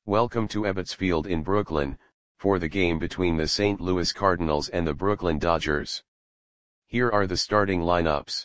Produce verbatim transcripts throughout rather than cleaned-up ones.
Welcome to Ebbets Field in Brooklyn, for the game between the Saint Louis Cardinals and the Brooklyn Dodgers. Here are the starting lineups.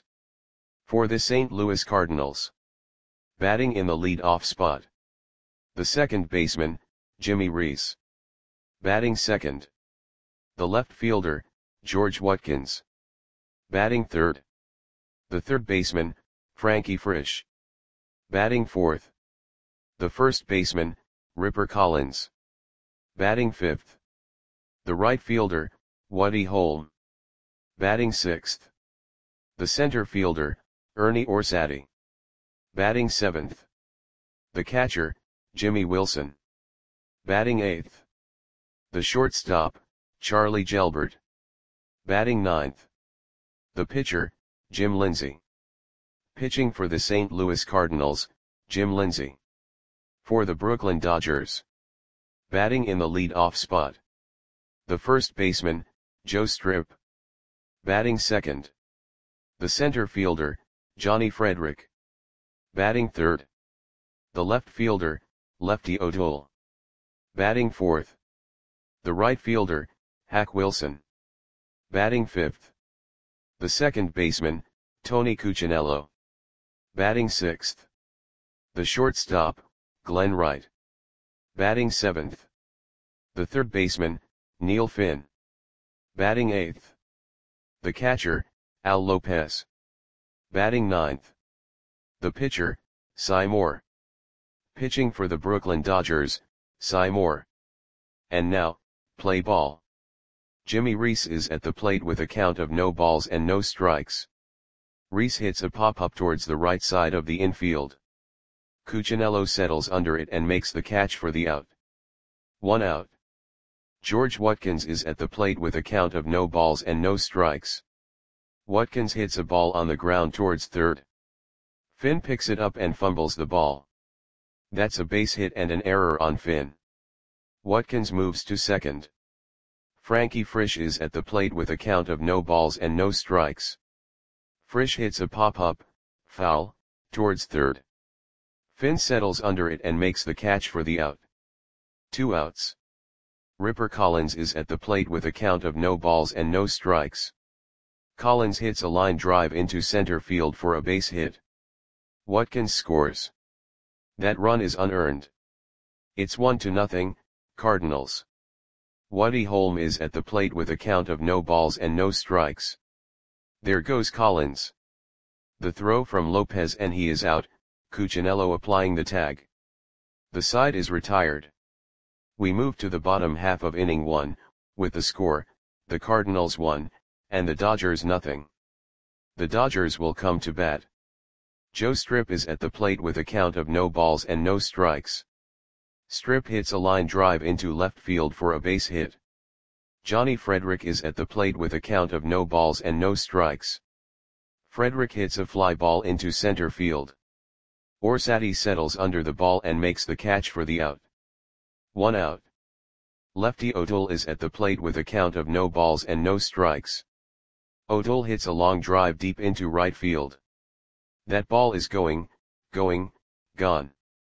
For the Saint Louis Cardinals. Batting in the lead-off spot. The second baseman, Jimmy Reese. Batting second. The left fielder, George Watkins. Batting third. The third baseman, Frankie Frisch. Batting fourth. The first baseman, Ripper Collins. Batting fifth. The right fielder, Woody Holm. Batting sixth. The center fielder, Ernie Orsatti. Batting seventh. The catcher, Jimmy Wilson. Batting eighth. The shortstop, Charlie Gelbert. Batting ninth. The pitcher, Jim Lindsey. Pitching for the Saint Louis Cardinals, Jim Lindsey. For the Brooklyn Dodgers. Batting in the lead-off spot. The first baseman, Joe Strip. Batting second. The center fielder, Johnny Frederick. Batting third. The left fielder, Lefty O'Toole. Batting fourth. The right fielder, Hack Wilson. Batting fifth. The second baseman, Tony Cuccinello. Batting sixth. The shortstop, Glenn Wright. Batting seventh. The third baseman, Neil Finn. Batting eighth. The catcher, Al Lopez. Batting ninth. The pitcher, Cy Moore. Pitching for the Brooklyn Dodgers, Cy Moore. And now, play ball. Jimmy Reese is at the plate with a count of no balls and no strikes. Reese hits a pop-up towards the right side of the infield. Cuccinello settles under it and makes the catch for the out. One out. George Watkins is at the plate with a count of no balls and no strikes. Watkins hits a ball on the ground towards third. Finn picks it up and fumbles the ball. That's a base hit and an error on Finn. Watkins moves to second. Frankie Frisch is at the plate with a count of no balls and no strikes. Frisch hits a pop-up, foul, towards third. Finn settles under it and makes the catch for the out. Two outs. Ripper Collins is at the plate with a count of no balls and no strikes. Collins hits a line drive into center field for a base hit. Watkins scores. That run is unearned. It's one to nothing, Cardinals. Woody Holm is at the plate with a count of no balls and no strikes. There goes Collins. The throw from Lopez and he is out, Cuccinello applying the tag. The side is retired. We move to the bottom half of inning one, with the score, the Cardinals one, and the Dodgers nothing. The Dodgers will come to bat. Joe Strip is at the plate with a count of no balls and no strikes. Strip hits a line drive into left field for a base hit. Johnny Frederick is at the plate with a count of no balls and no strikes. Frederick hits a fly ball into center field. Orsatti settles under the ball and makes the catch for the out. One out. Lefty O'Toole is at the plate with a count of no balls and no strikes. O'Toole hits a long drive deep into right field. That ball is going, going, gone.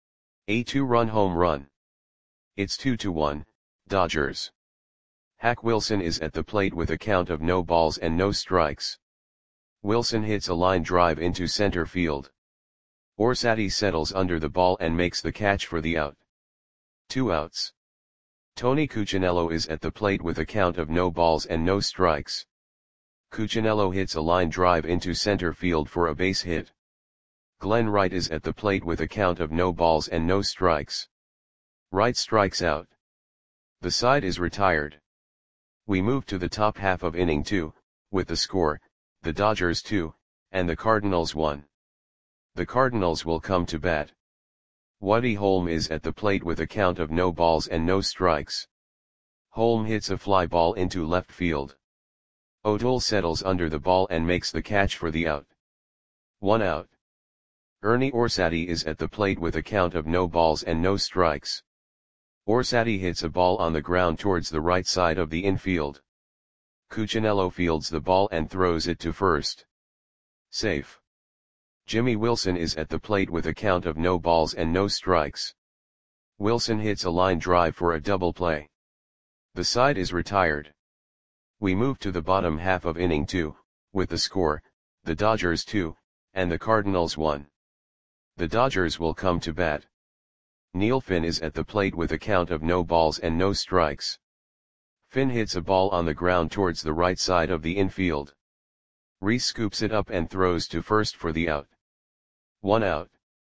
A two-run home run. It's two to one, Dodgers. Hack Wilson is at the plate with a count of no balls and no strikes. Wilson hits a line drive into center field. Orsatti settles under the ball and makes the catch for the out. Two outs. Tony Cuccinello is at the plate with a count of no balls and no strikes. Cuccinello hits a line drive into center field for a base hit. Glenn Wright is at the plate with a count of no balls and no strikes. Wright strikes out. The side is retired. We move to the top half of inning two, with the score, the Dodgers two, and the Cardinals one. The Cardinals will come to bat. Woody Holm is at the plate with a count of no balls and no strikes. Holm hits a fly ball into left field. O'Toole settles under the ball and makes the catch for the out. One out. Ernie Orsatti is at the plate with a count of no balls and no strikes. Orsatti hits a ball on the ground towards the right side of the infield. Cuccinello fields the ball and throws it to first. Safe. Jimmy Wilson is at the plate with a count of no balls and no strikes. Wilson hits a line drive for a double play. The side is retired. We move to the bottom half of inning two, with the score, the Dodgers two, and the Cardinals one. The Dodgers will come to bat. Neil Finn is at the plate with a count of no balls and no strikes. Finn hits a ball on the ground towards the right side of the infield. Rhys scoops it up and throws to first for the out. One out.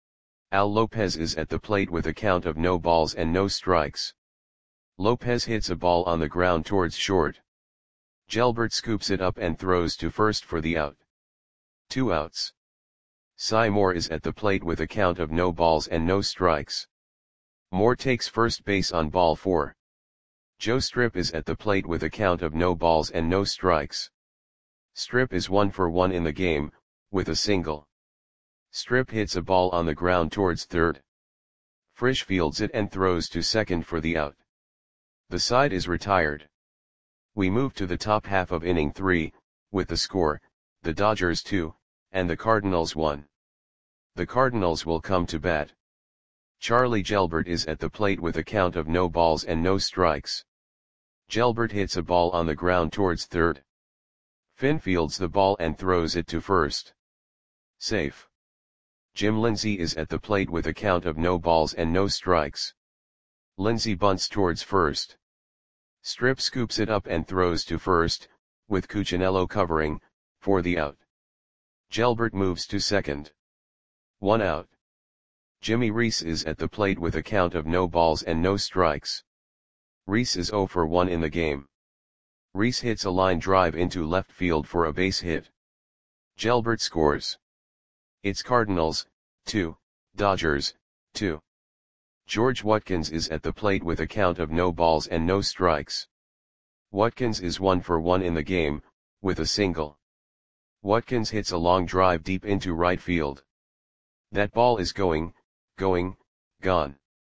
Al Lopez is at the plate with a count of no balls and no strikes. Lopez hits a ball on the ground towards short. Gelbert scoops it up and throws to first for the out. Two outs. Cy Moore is at the plate with a count of no balls and no strikes. Moore takes first base on ball four. Joe Strip is at the plate with a count of no balls and no strikes. Strip is one for one in the game, with a single. Strip hits a ball on the ground towards third. Frisch fields it and throws to second for the out. The side is retired. We move to the top half of inning three, with the score, the Dodgers two, and the Cardinals one. The Cardinals will come to bat. Charlie Gelbert is at the plate with a count of no balls and no strikes. Gelbert hits a ball on the ground towards third. Finn fields the ball and throws it to first. Safe. Jim Lindsay is at the plate with a count of no balls and no strikes. Lindsay bunts towards first. Strip scoops it up and throws to first, with Cuccinello covering, for the out. Gelbert moves to second. One out. Jimmy Reese is at the plate with a count of no balls and no strikes. Reese is zero for one in the game. Reese hits a line drive into left field for a base hit. Gelbert scores. It's Cardinals, two, Dodgers, two. George Watkins is at the plate with a count of no balls and no strikes. Watkins is one for one in the game, with a single. Watkins hits a long drive deep into right field. That ball is going, going, gone.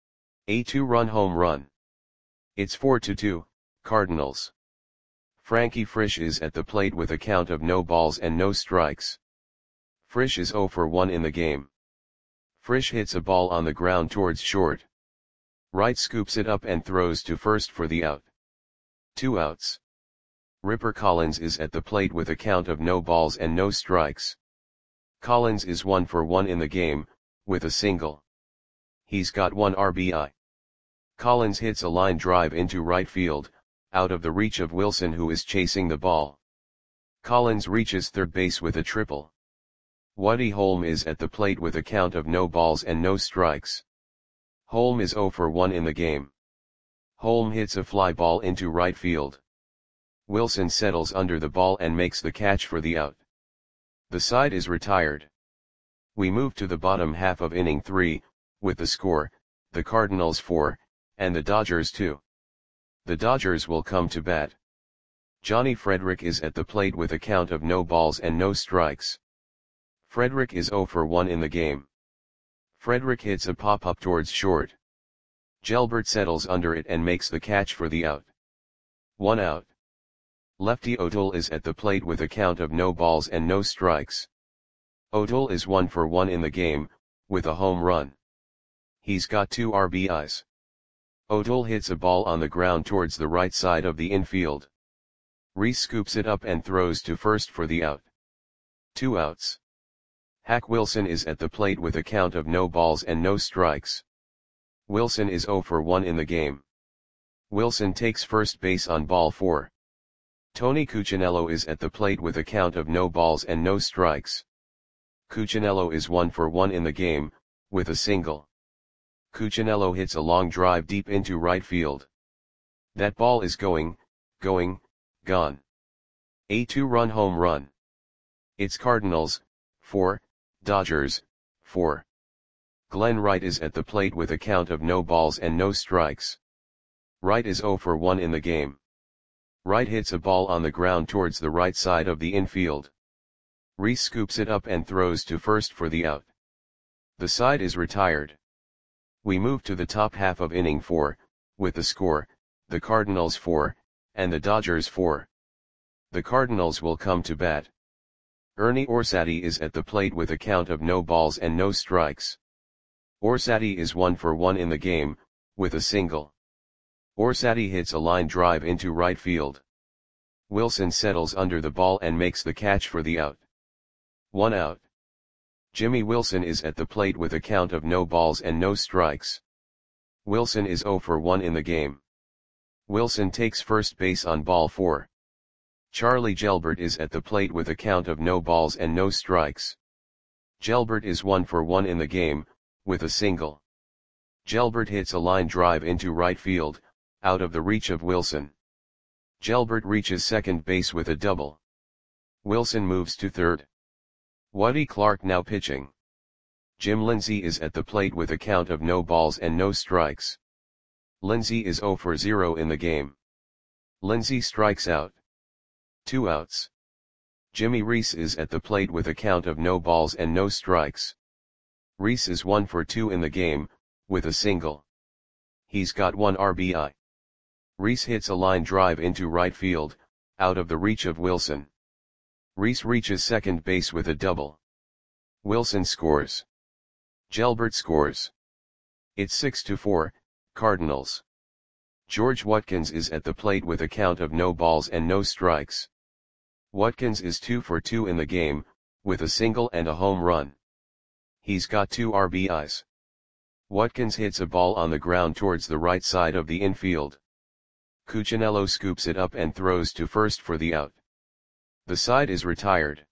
A two-run home run. It's four to two, Cardinals. Frankie Frisch is at the plate with a count of no balls and no strikes. Frisch is zero for one in the game. Frisch hits a ball on the ground towards short. Wright scoops it up and throws to first for the out. Two outs. Ripper Collins is at the plate with a count of no balls and no strikes. Collins is one for one in the game, with a single. He's got one R B I. Collins hits a line drive into right field, out of the reach of Wilson, who is chasing the ball. Collins reaches third base with a triple. Woody Holm is at the plate with a count of no balls and no strikes. Holm is zero for one in the game. Holm hits a fly ball into right field. Wilson settles under the ball and makes the catch for the out. The side is retired. We move to the bottom half of inning three, with the score, the Cardinals four, and the Dodgers two. The Dodgers will come to bat. Johnny Frederick is at the plate with a count of no balls and no strikes. Frederick is zero for one in the game. Frederick hits a pop-up towards short. Gelbert settles under it and makes the catch for the out. One out. Lefty O'Toole is at the plate with a count of no balls and no strikes. O'Toole is one for one in the game, with a home run. He's got two R B Is. O'Toole hits a ball on the ground towards the right side of the infield. Reese scoops it up and throws to first for the out. Two outs. Hack Wilson is at the plate with a count of no balls and no strikes. Wilson is zero for one in the game. Wilson takes first base on ball four. Tony Cuccinello is at the plate with a count of no balls and no strikes. Cuccinello is one for one in the game, with a single. Cuccinello hits a long drive deep into right field. That ball is going, going, gone. A two-run home run. It's Cardinals, four, Dodgers, four. Glenn Wright is at the plate with a count of no balls and no strikes. Wright is zero for one in the game. Wright hits a ball on the ground towards the right side of the infield. Reese scoops it up and throws to first for the out. The side is retired. We move to the top half of inning four, with the score, the Cardinals four, and the Dodgers four. The Cardinals will come to bat. Ernie Orsatti is at the plate with a count of no balls and no strikes. Orsatti is one for one in the game, with a single. Orsatti hits a line drive into right field. Wilson settles under the ball and makes the catch for the out. One out. Jimmy Wilson is at the plate with a count of no balls and no strikes. Wilson is zero for one in the game. Wilson takes first base on ball four. Charlie Gelbert is at the plate with a count of no balls and no strikes. Gelbert is one for one in the game, with a single. Gelbert hits a line drive into right field, out of the reach of Wilson. Gelbert reaches second base with a double. Wilson moves to third. Woody Clark now pitching. Jim Lindsay is at the plate with a count of no balls and no strikes. Lindsay is zero for zero in the game. Lindsay strikes out. Two outs. Jimmy Reese is at the plate with a count of no balls and no strikes. Reese is one for two in the game, with a single. He's got one R B I. Reese hits a line drive into right field, out of the reach of Wilson. Reese reaches second base with a double. Wilson scores. Gelbert scores. It's six to four, Cardinals. George Watkins is at the plate with a count of no balls and no strikes. Watkins is two for two in the game, with a single and a home run. He's got two R B Is. Watkins hits a ball on the ground towards the right side of the infield. Cuccinello scoops it up and throws to first for the out. The side is retired.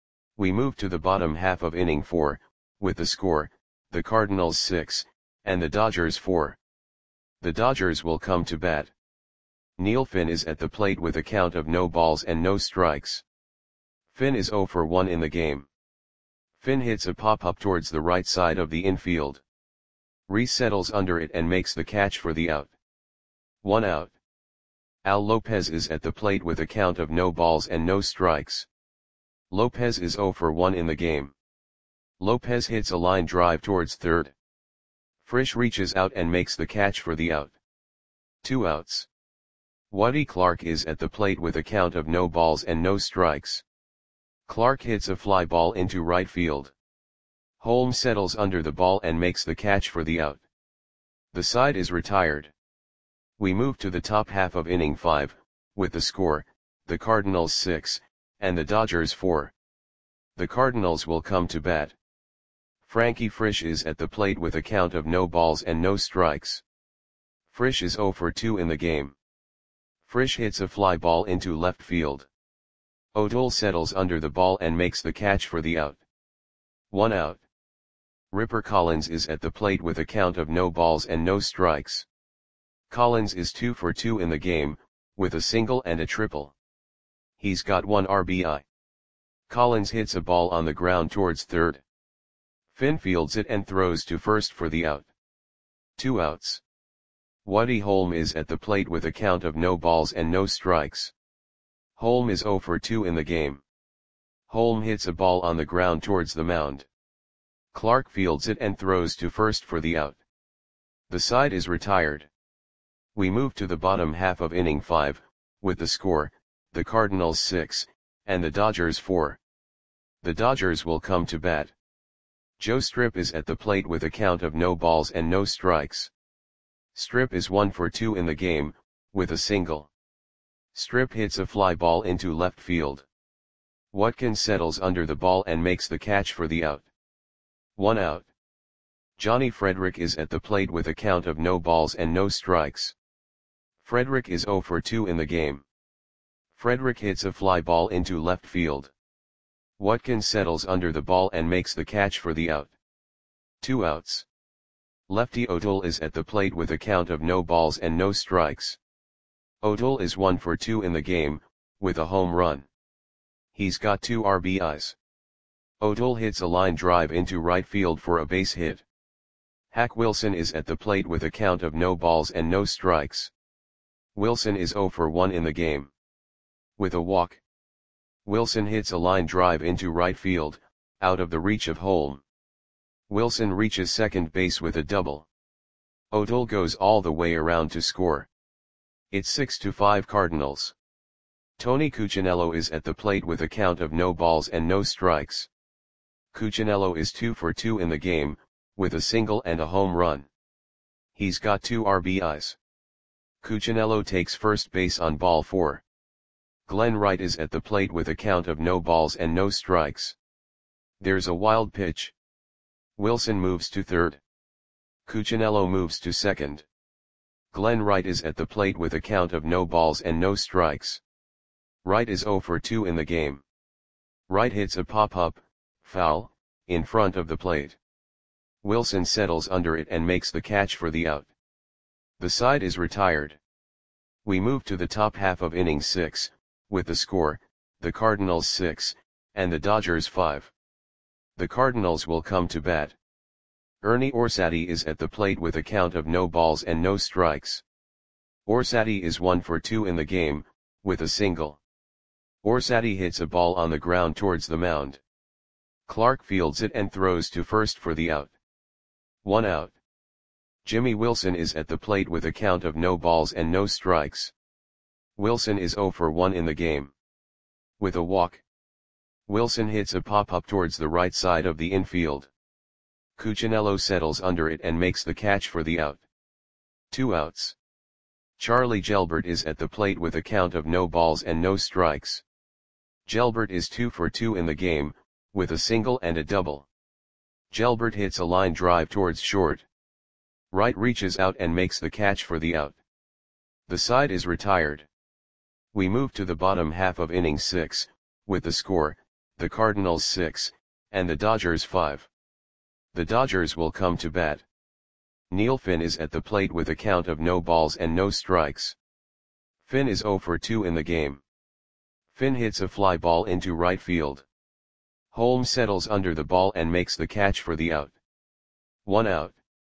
We move to the bottom half of inning four, with the score, the Cardinals six, and the Dodgers four. The Dodgers will come to bat. Neil Finn is at the plate with a count of no balls and no strikes. Finn is zero for one in the game. Finn hits a pop-up towards the right side of the infield. Reese settles under it and makes the catch for the out. One out. Al Lopez is at the plate with a count of no balls and no strikes. Lopez is zero for one in the game. Lopez hits a line drive towards third. Frisch reaches out and makes the catch for the out. Two outs. Woody Clark is at the plate with a count of no balls and no strikes. Clark hits a fly ball into right field. Holmes settles under the ball and makes the catch for the out. The side is retired. We move to the top half of inning five, with the score, the Cardinals six, and the Dodgers four. The Cardinals will come to bat. Frankie Frisch is at the plate with a count of no balls and no strikes. Frisch is zero for two in the game. Frisch hits a fly ball into left field. O'Toole settles under the ball and makes the catch for the out. One out. Ripper Collins is at the plate with a count of no balls and no strikes. Collins is two for two in the game, with a single and a triple. He's got one R B I. Collins hits a ball on the ground towards third. Finn fields it and throws to first for the out. Two outs. Woody Holm is at the plate with a count of no balls and no strikes. Holm is zero for two in the game. Holm hits a ball on the ground towards the mound. Clark fields it and throws to first for the out. The side is retired. We move to the bottom half of inning five, with the score, the Cardinals six, and the Dodgers four. The Dodgers will come to bat. Joe Strip is at the plate with a count of no balls and no strikes. Strip is one for two in the game, with a single. Strip hits a fly ball into left field. Watkins settles under the ball and makes the catch for the out. One out. Johnny Frederick is at the plate with a count of no balls and no strikes. Frederick is zero for two in the game. Frederick hits a fly ball into left field. Watkins settles under the ball and makes the catch for the out. Two outs. Lefty O'Toole is at the plate with a count of no balls and no strikes. O'Toole is one for two in the game, with a home run. He's got two R B Is. O'Toole hits a line drive into right field for a base hit. Hack Wilson is at the plate with a count of no balls and no strikes. Wilson is zero for one in the game. With a walk. Wilson hits a line drive into right field, out of the reach of Holm. Wilson reaches second base with a double. O'Toole goes all the way around to score. It's six to five Cardinals. Tony Cuccinello is at the plate with a count of no balls and no strikes. Cuccinello is two for two in the game, with a single and a home run. He's got two R B Is. Cuccinello takes first base on ball four. Glenn Wright is at the plate with a count of no balls and no strikes. There's a wild pitch. Wilson moves to third. Cuccinello moves to second. Glenn Wright is at the plate with a count of no balls and no strikes. Wright is zero for two in the game. Wright hits a pop-up, foul, in front of the plate. Wilson settles under it and makes the catch for the out. The side is retired. We move to the top half of inning six, with the score, the Cardinals six, and the Dodgers five. The Cardinals will come to bat. Ernie Orsatti is at the plate with a count of no balls and no strikes. Orsatti is one for two in the game, with a single. Orsatti hits a ball on the ground towards the mound. Clark fields it and throws to first for the out. One out. Jimmy Wilson is at the plate with a count of no balls and no strikes. Wilson is zero for one in the game. With a walk. Wilson hits a pop-up towards the right side of the infield. Cuccinello settles under it and makes the catch for the out. Two outs. Charlie Gelbert is at the plate with a count of no balls and no strikes. Gelbert is two for two in the game, with a single and a double. Gelbert hits a line drive towards short. Wright reaches out and makes the catch for the out. The side is retired. We move to the bottom half of inning six, with the score, the Cardinals six, and the Dodgers five. The Dodgers will come to bat. Neil Finn is at the plate with a count of no balls and no strikes. Finn is zero for two in the game. Finn hits a fly ball into right field. Holmes settles under the ball and makes the catch for the out. One out.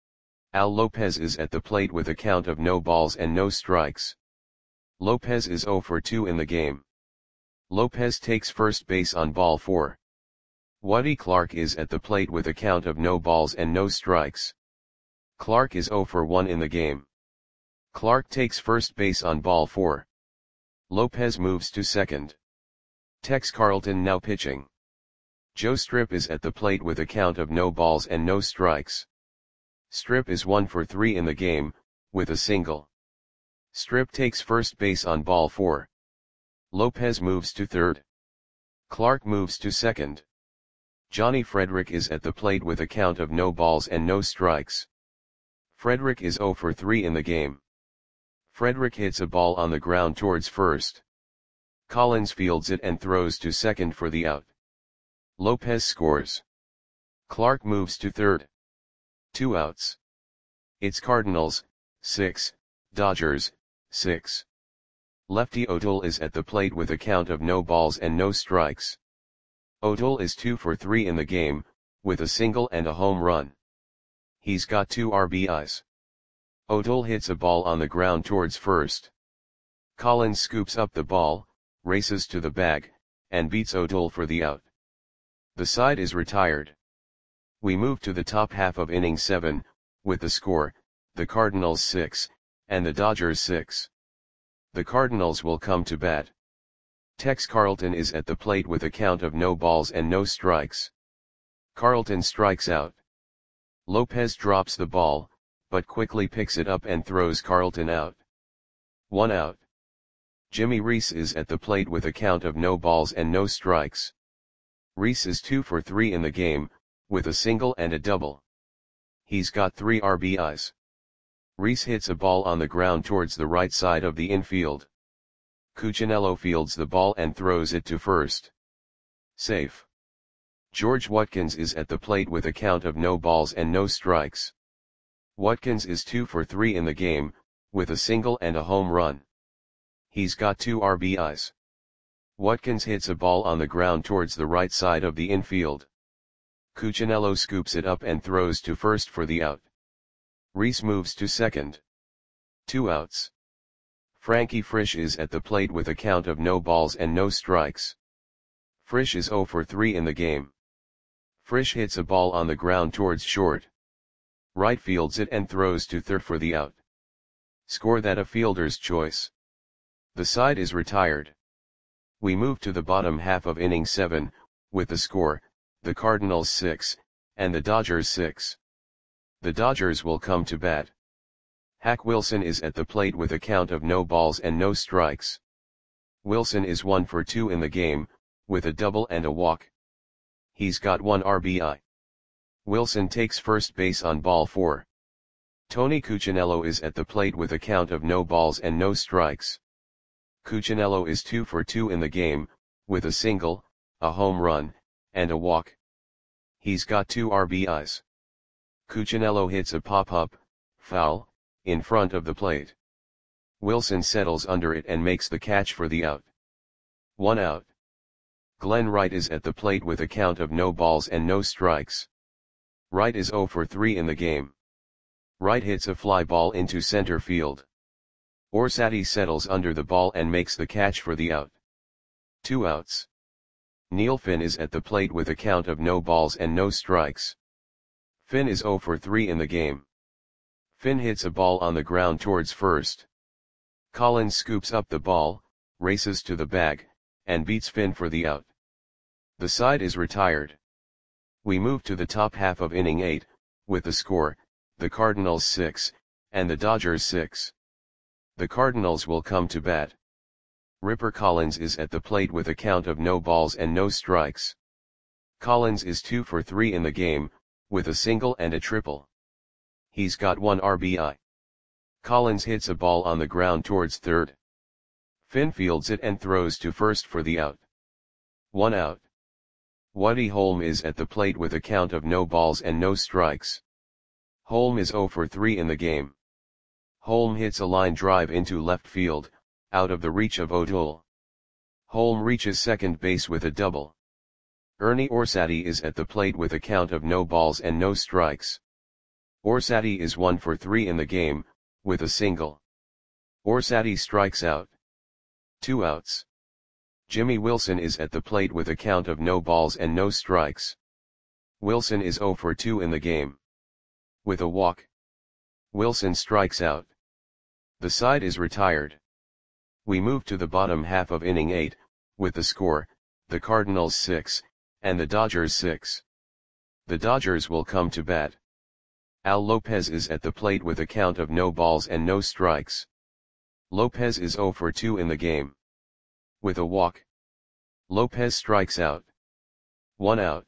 Al Lopez is at the plate with a count of no balls and no strikes. Lopez is zero for two in the game. Lopez takes first base on ball four. Woody Clark is at the plate with a count of no balls and no strikes. Clark is zero for one in the game. Clark takes first base on ball four. Lopez moves to second. Tex Carlton now pitching. Joe Strip is at the plate with a count of no balls and no strikes. Strip is one for three in the game, with a single. Strip takes first base on ball four. Lopez moves to third. Clark moves to second. Johnny Frederick is at the plate with a count of no balls and no strikes. Frederick is zero for three in the game. Frederick hits a ball on the ground towards first. Collins fields it and throws to second for the out. Lopez scores. Clark moves to third. Two outs. It's Cardinals, six, Dodgers, six. Lefty O'Toole is at the plate with a count of no balls and no strikes. O'Toole is two for three in the game, with a single and a home run. He's got two R B Is. O'Toole hits a ball on the ground towards first. Collins scoops up the ball, races to the bag, and beats O'Toole for the out. The side is retired. We move to the top half of inning seven, with the score, the Cardinals six, and the Dodgers six. The Cardinals will come to bat. Tex Carlton is at the plate with a count of no balls and no strikes. Carlton strikes out. Lopez drops the ball, but quickly picks it up and throws Carlton out. One out. Jimmy Reese is at the plate with a count of no balls and no strikes. Reese is two for three in the game, with a single and a double. He's got three R B Is. Reese hits a ball on the ground towards the right side of the infield. Cuccinello fields the ball and throws it to first. Safe. George Watkins is at the plate with a count of no balls and no strikes. Watkins is two for three in the game, with a single and a home run. He's got two R B Is. Watkins hits a ball on the ground towards the right side of the infield. Cuccinello scoops it up and throws to first for the out. Reese moves to second. Two outs. Frankie Frisch is at the plate with a count of no balls and no strikes. Frisch is zero for three in the game. Frisch hits a ball on the ground towards short. Right fields it and throws to third for the out. Score that a fielder's choice. The side is retired. We move to the bottom half of inning seven, with the score, the Cardinals six, and the Dodgers six. The Dodgers will come to bat. Hack Wilson is at the plate with a count of no balls and no strikes. Wilson is one for two in the game, with a double and a walk. He's got one R B I. Wilson takes first base on ball four. Tony Cuccinello is at the plate with a count of no balls and no strikes. Cuccinello is two for two in the game, with a single, a home run, and a walk. He's got two R B Is. Cuccinello hits a pop-up, foul, in front of the plate. Wilson settles under it and makes the catch for the out. One out. Glenn Wright is at the plate with a count of no balls and no strikes. Wright is zero for three in the game. Wright hits a fly ball into center field. Orsatti settles under the ball and makes the catch for the out. Two outs. Neil Finn is at the plate with a count of no balls and no strikes. Finn is zero for three in the game. Finn hits a ball on the ground towards first. Collins scoops up the ball, races to the bag, and beats Finn for the out. The side is retired. We move to the top half of inning eight, with the score, the Cardinals six, and the Dodgers six. The Cardinals will come to bat. Ripper Collins is at the plate with a count of no balls and no strikes. Collins is two for three in the game, with a single and a triple. He's got one R B I. Collins hits a ball on the ground towards third. Finn fields it and throws to first for the out. One out. Woody Holm is at the plate with a count of no balls and no strikes. Holm is zero for three in the game. Holm hits a line drive into left field, out of the reach of O'Toole. Holm reaches second base with a double. Ernie Orsatti is at the plate with a count of no balls and no strikes. Orsatti is one for three in the game, with a single. Orsatti strikes out. Two outs. Jimmy Wilson is at the plate with a count of no balls and no strikes. Wilson is zero for two in the game. With a walk. Wilson strikes out. The side is retired. We move to the bottom half of inning eight, with the score, the Cardinals six, and the Dodgers six. The Dodgers will come to bat. Al Lopez is at the plate with a count of no balls and no strikes. Lopez is zero for two in the game. With a walk. Lopez strikes out. One out.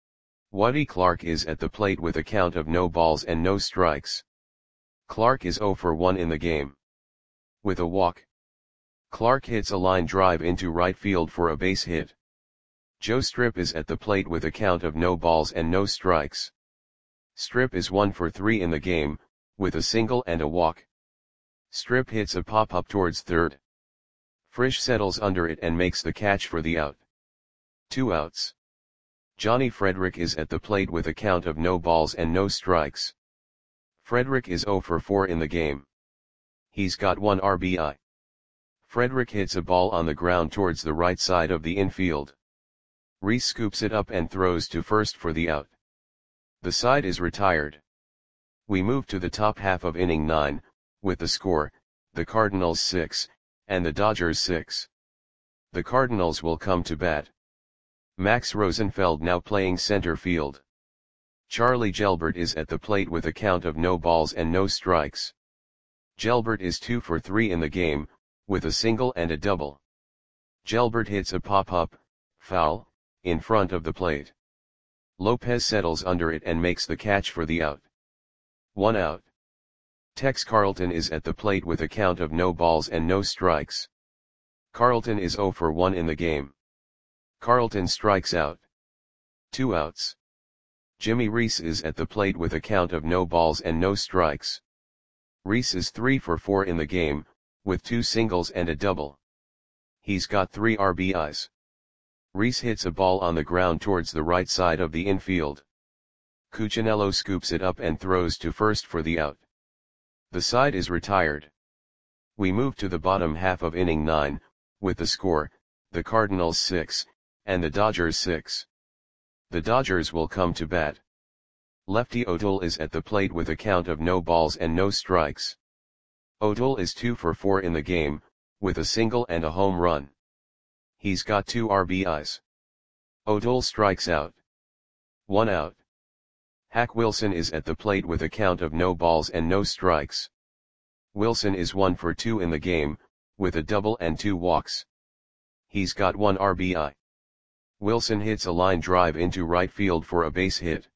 Woody Clark is at the plate with a count of no balls and no strikes. Clark is zero for one in the game. With a walk. Clark hits a line drive into right field for a base hit. Joe Strip is at the plate with a count of no balls and no strikes. Strip is one for three in the game, with a single and a walk. Strip hits a pop-up towards third. Frisch settles under it and makes the catch for the out. Two outs. Johnny Frederick is at the plate with a count of no balls and no strikes. Frederick is zero for four in the game. He's got one R B I. Frederick hits a ball on the ground towards the right side of the infield. Reese scoops it up and throws to first for the out. The side is retired. We move to the top half of inning nine, with the score, the Cardinals six, and the Dodgers six. The Cardinals will come to bat. Max Rosenfeld now playing center field. Charlie Gelbert is at the plate with a count of no balls and no strikes. Gelbert is two for three in the game, with a single and a double. Gelbert hits a pop-up, foul, in front of the plate. Lopez settles under it and makes the catch for the out. One out. Tex Carlton is at the plate with a count of no balls and no strikes. Carlton is zero for one in the game. Carlton strikes out. Two outs. Jimmy Reese is at the plate with a count of no balls and no strikes. Reese is three for four in the game, with two singles and a double. He's got three R B Is. Reese hits a ball on the ground towards the right side of the infield. Cuccinello scoops it up and throws to first for the out. The side is retired. We move to the bottom half of inning nine, with the score, the Cardinals six, and the Dodgers six. The Dodgers will come to bat. Lefty O'Toole is at the plate with a count of no balls and no strikes. O'Toole is two for four in the game, with a single and a home run. He's got two R B Is. O'Toole strikes out. One out. Hack Wilson is at the plate with a count of no balls and no strikes. Wilson is one for two in the game, with a double and two walks. He's got one R B I. Wilson hits a line drive into right field for a base hit.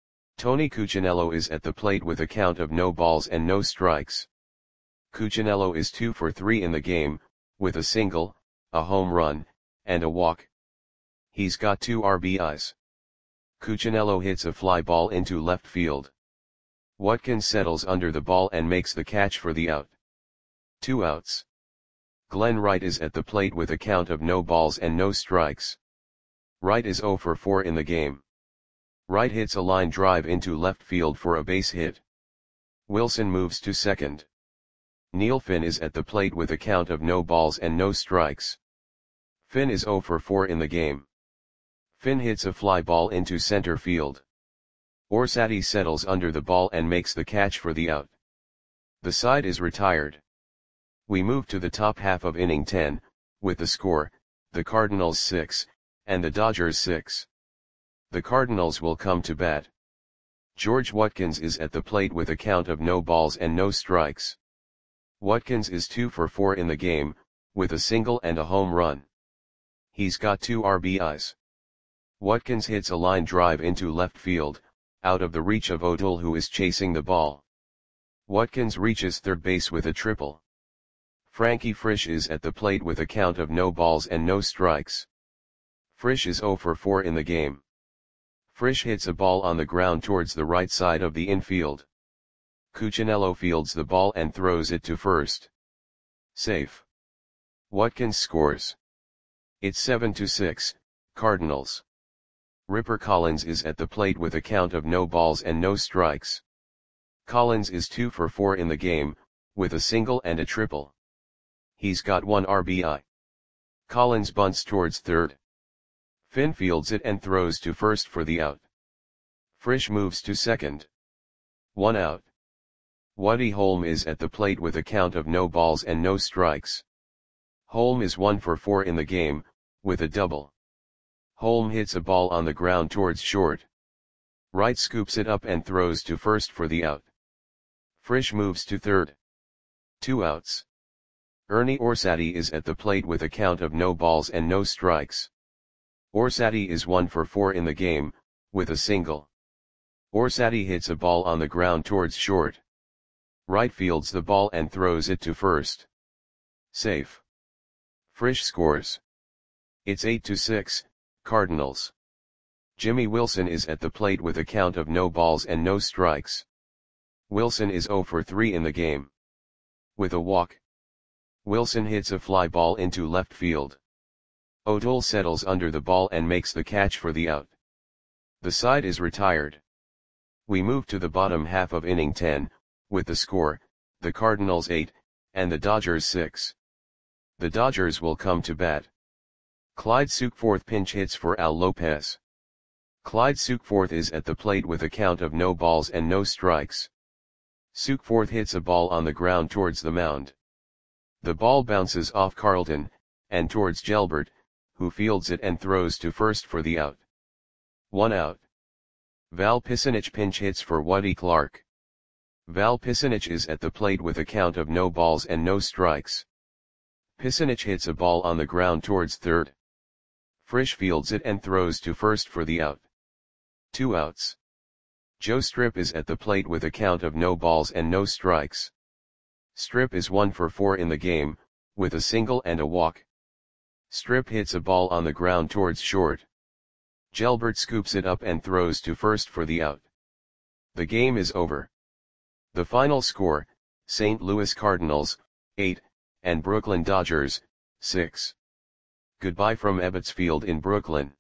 Tony Cuccinello is at the plate with a count of no balls and no strikes. Cuccinello is two for three in the game, with a single, a home run, and a walk. He's got two R B Is. Cuccinello hits a fly ball into left field. Watkins settles under the ball and makes the catch for the out. Two outs. Glenn Wright is at the plate with a count of no balls and no strikes. Wright is zero for four in the game. Wright hits a line drive into left field for a base hit. Wilson moves to second. Neil Finn is at the plate with a count of no balls and no strikes. Finn is zero for four in the game. Finn hits a fly ball into center field. Orsatti settles under the ball and makes the catch for the out. The side is retired. We move to the top half of inning ten, with the score, the Cardinals six, and the Dodgers six. The Cardinals will come to bat. George Watkins is at the plate with a count of no balls and no strikes. Watkins is two for four in the game, with a single and a home run. He's got two R B Is. Watkins hits a line drive into left field, out of the reach of O'Toole, who is chasing the ball. Watkins reaches third base with a triple. Frankie Frisch is at the plate with a count of no balls and no strikes. Frisch is zero for four in the game. Frisch hits a ball on the ground towards the right side of the infield. Cuccinello fields the ball and throws it to first. Safe. Watkins scores. It's seven to six, Cardinals. Ripper Collins is at the plate with a count of no balls and no strikes. Collins is two for four in the game, with a single and a triple. He's got one R B I. Collins bunts towards third. Finn fields it and throws to first for the out. Frisch moves to second. One out. Woody Holm is at the plate with a count of no balls and no strikes. Holm is one for four in the game, with a double. Holm hits a ball on the ground towards short. Wright scoops it up and throws to first for the out. Frisch moves to third. Two outs. Ernie Orsatti is at the plate with a count of no balls and no strikes. Orsatti is one for four in the game, with a single. Orsatti hits a ball on the ground towards short. Wright fields the ball and throws it to first. Safe. Frisch scores. It's eight to six, Cardinals. Jimmy Wilson is at the plate with a count of no balls and no strikes. Wilson is zero for three in the game. With a walk. Wilson hits a fly ball into left field. O'Toole settles under the ball and makes the catch for the out. The side is retired. We move to the bottom half of inning ten, with the score, the Cardinals eight, and the Dodgers six. The Dodgers will come to bat. Clyde Sukeforth pinch hits for Al Lopez. Clyde Sukeforth is at the plate with a count of no balls and no strikes. Sukeforth hits a ball on the ground towards the mound. The ball bounces off Carlton, and towards Gelbert, who fields it and throws to first for the out. One out. Val Pisanich pinch hits for Woody Clark. Val Pisanich is at the plate with a count of no balls and no strikes. Pisanich hits a ball on the ground towards third. Frisch fields it and throws to first for the out. Two outs. Joe Strip is at the plate with a count of no balls and no strikes. Strip is one for four in the game, with a single and a walk. Strip hits a ball on the ground towards short. Gelbert scoops it up and throws to first for the out. The game is over. The final score, Saint Louis Cardinals, eight, and Brooklyn Dodgers, six. Goodbye from Ebbets Field in Brooklyn.